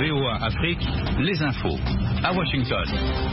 VOA Afrique, les infos. À Washington.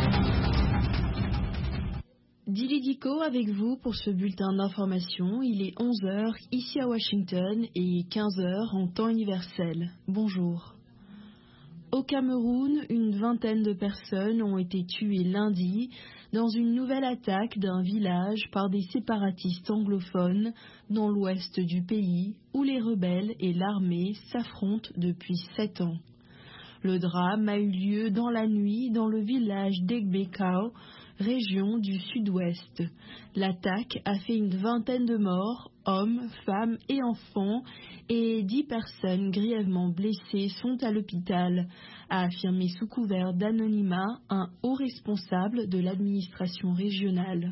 Dili Diko avec vous pour ce bulletin d'information. Il est 11h ici à Washington et 15h en temps universel. Bonjour. Au Cameroun, une vingtaine de personnes ont été tuées lundi dans une nouvelle attaque d'un village par des séparatistes anglophones dans l'ouest du pays où les rebelles et l'armée s'affrontent depuis 7 ans. Le drame a eu lieu dans la nuit dans le village d'Egbekao, région du sud-ouest. L'attaque a fait une vingtaine de morts, hommes, femmes et enfants, et 10 personnes grièvement blessées sont à l'hôpital, a affirmé sous couvert d'anonymat un haut responsable de l'administration régionale.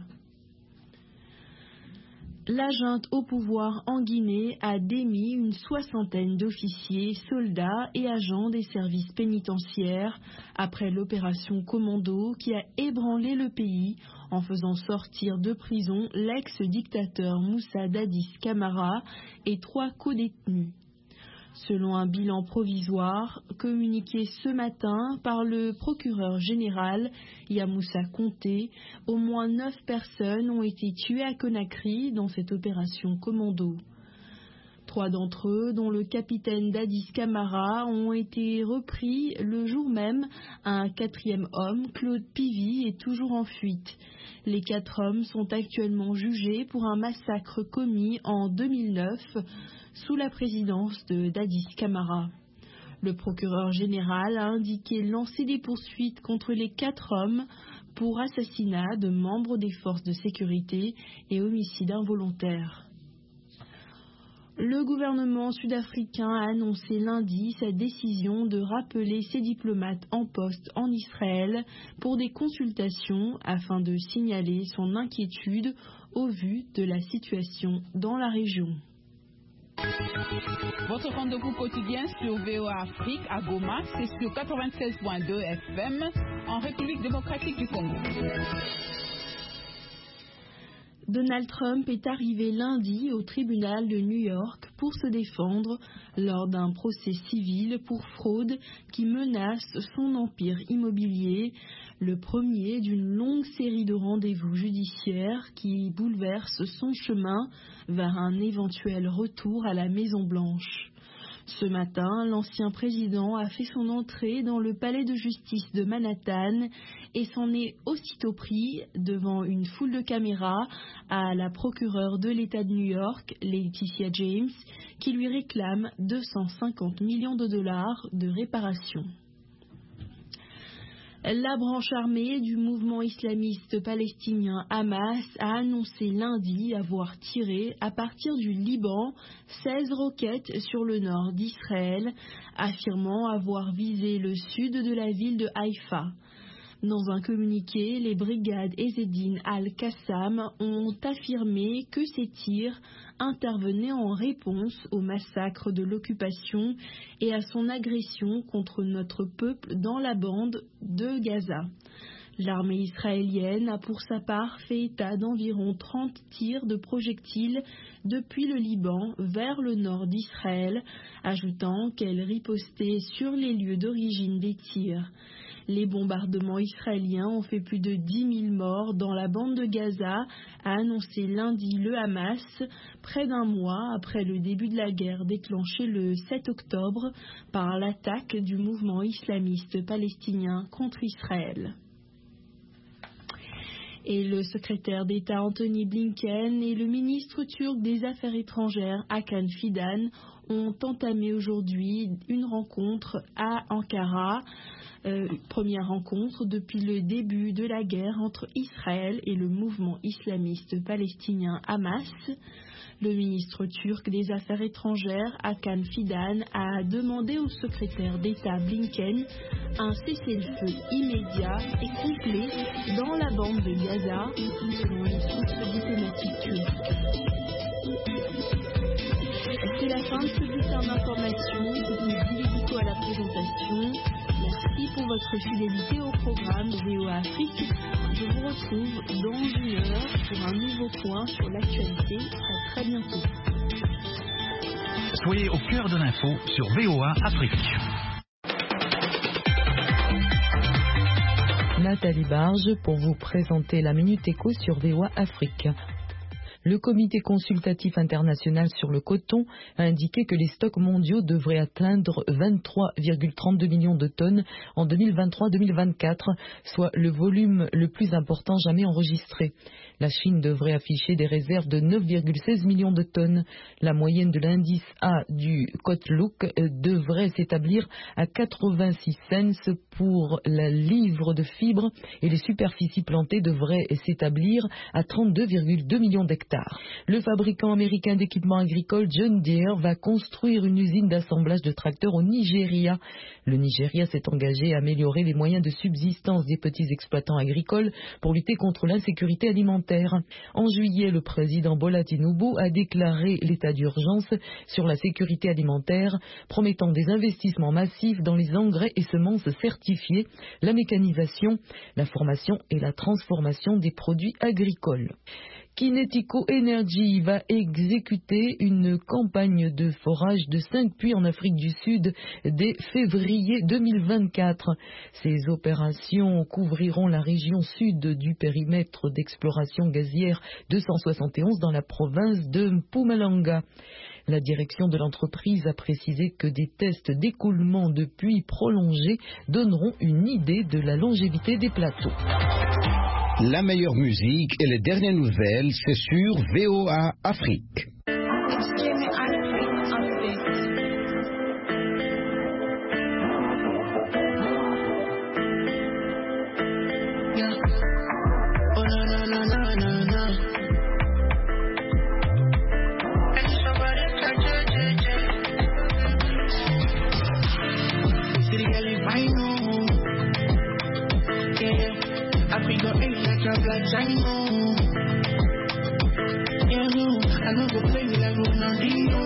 La junte au pouvoir en Guinée a démis une 60aine d'officiers, soldats et agents des services pénitentiaires après l'opération Commando qui a ébranlé le pays en faisant sortir de prison l'ex-dictateur Moussa Dadis Camara et 3 co-détenus. Selon un bilan provisoire communiqué ce matin par le procureur général Yamoussa Conté, au moins 9 personnes ont été tuées à Conakry dans cette opération Commando. 3 d'entre eux, dont le capitaine Dadis Camara, ont été repris le jour même. Un 4e homme, Claude Pivy, est toujours en fuite. Les 4 hommes sont actuellement jugés pour un massacre commis en 2009 sous la présidence de Dadis Camara. Le procureur général a indiqué lancer des poursuites contre les 4 hommes pour assassinat de membres des forces de sécurité et homicide involontaire. Le gouvernement sud-africain a annoncé lundi sa décision de rappeler ses diplomates en poste en Israël pour des consultations afin de signaler son inquiétude au vu de la situation dans la région. Votre rendez-vous quotidien sur VOA Afrique à Goma, c'est sur 96.2 FM en République démocratique du Congo. Donald Trump est arrivé lundi au tribunal de New York pour se défendre lors d'un procès civil pour fraude qui menace son empire immobilier, le premier d'une longue série de rendez-vous judiciaires qui bouleversent son chemin vers un éventuel retour à la Maison-Blanche. Ce matin, l'ancien président a fait son entrée dans le palais de justice de Manhattan et s'en est aussitôt pris devant une foule de caméras à la procureure de l'État de New York, Laetitia James, qui lui réclame 250 millions de dollars de réparation. La branche armée du mouvement islamiste palestinien Hamas a annoncé lundi avoir tiré à partir du Liban 16 roquettes sur le nord d'Israël, affirmant avoir visé le sud de la ville de Haïfa. Dans un communiqué, les brigades Ezzedine al-Qassam ont affirmé que ces tirs intervenaient en réponse au massacre de l'occupation et à son agression contre notre peuple dans la bande de Gaza. L'armée israélienne a pour sa part fait état d'environ 30 tirs de projectiles depuis le Liban vers le nord d'Israël, ajoutant qu'elle ripostait sur les lieux d'origine des tirs. Les bombardements israéliens ont fait plus de 10 000 morts dans la bande de Gaza, a annoncé lundi le Hamas, près d'un mois après le début de la guerre déclenchée le 7 octobre par l'attaque du mouvement islamiste palestinien contre Israël. Et le secrétaire d'État Anthony Blinken et le ministre turc des Affaires étrangères Hakan Fidan ont entamé aujourd'hui une rencontre à Ankara. Première rencontre depuis le début de la guerre entre Israël et le mouvement islamiste palestinien Hamas. Le ministre turc des Affaires étrangères, Hakan Fidan, a demandé au secrétaire d'État Blinken un cessez-le-feu immédiat et complet dans la bande de Gaza, selon les sources diplomatiques turques. C'est la fin de ce bulletin d'information. C'était Dili Diko à la présentation. Merci pour votre fidélité au programme VOA Afrique. Je vous retrouve dans 1 heure pour un nouveau point sur l'actualité. À très bientôt. Soyez au cœur de l'info sur VOA Afrique. Nathalie Barge pour vous présenter la Minute Éco sur VOA Afrique. Le Comité consultatif international sur le coton a indiqué que les stocks mondiaux devraient atteindre 23,32 millions de tonnes en 2023-2024, soit le volume le plus important jamais enregistré. La Chine devrait afficher des réserves de 9,16 millions de tonnes. La moyenne de l'indice A du Kotlouk devrait s'établir à 86 cents pour la livre de fibres et les superficies plantées devraient s'établir à 32,2 millions d'hectares. Le fabricant américain d'équipements agricoles John Deere va construire une usine d'assemblage de tracteurs au Nigeria. Le Nigeria s'est engagé à améliorer les moyens de subsistance des petits exploitants agricoles pour lutter contre l'insécurité alimentaire. En juillet, le président Bola Tinubu a déclaré l'état d'urgence sur la sécurité alimentaire, promettant des investissements massifs dans les engrais et semences certifiées, la mécanisation, la formation et la transformation des produits agricoles. Kinetico Energy va exécuter une campagne de forage de 5 puits en Afrique du Sud dès février 2024. Ces opérations couvriront la région sud du périmètre d'exploration gazière 271 dans la province de Mpumalanga. La direction de l'entreprise a précisé que des tests d'écoulement de puits prolongés donneront une idée de la longévité des plateaux. La meilleure musique et les dernières nouvelles, c'est sur VOA Afrique. I know go play me like Ronaldinho,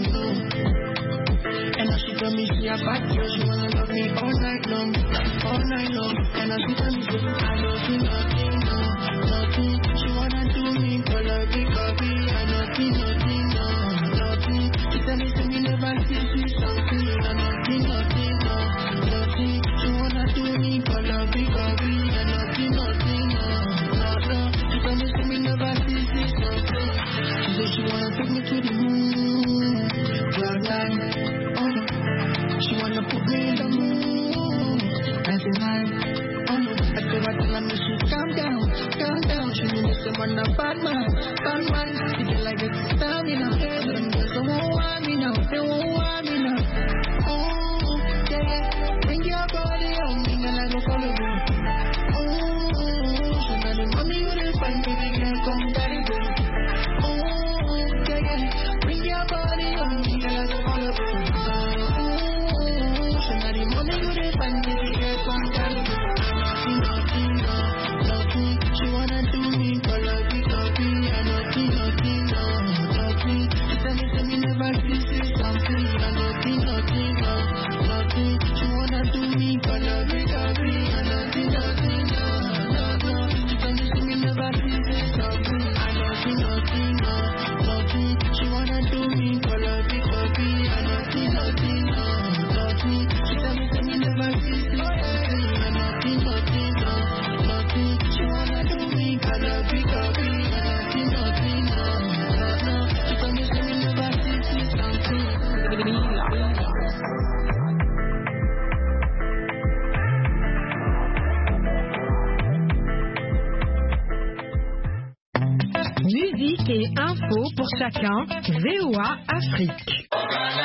and now she tell me she a bad girl, she wanna love me all night long, and now she tell me say I love you nothing, nothing, she wanna do me color coffee, I nothing, nothing, she tell me never see something, I nothing, nothing, she wanna do me color coffee, I nothing, she tell me never see something. She wanna take me to the moon, cloud nine, oh no. She wanna put me in the moon, 99, oh no. I told her tell me she calm down. She knew me say man a bad man. She get like it's stamina, but them girls don't want me now, they won't want me now. Oh, yeah, bring your body on me, and I don't follow you. Oh, she got the mommy you didn't find, baby girl, come daddy girl. Bring your body on me, girl, I don't follow you. She not the money you dey find, baby girl, come down. Nothing, she wanna do me, color coffee, and nothing. She tell me never see something, and nothing. She wanna do me, color coffee, and nothing. She tell me never see something, and nothing. She wanna do me color coffee, and nothing. She tell me never see something, and nothing. She wanna do me color coffee, and nothing. She tell me never see something. Musique et info pour chacun, VOA Afrique.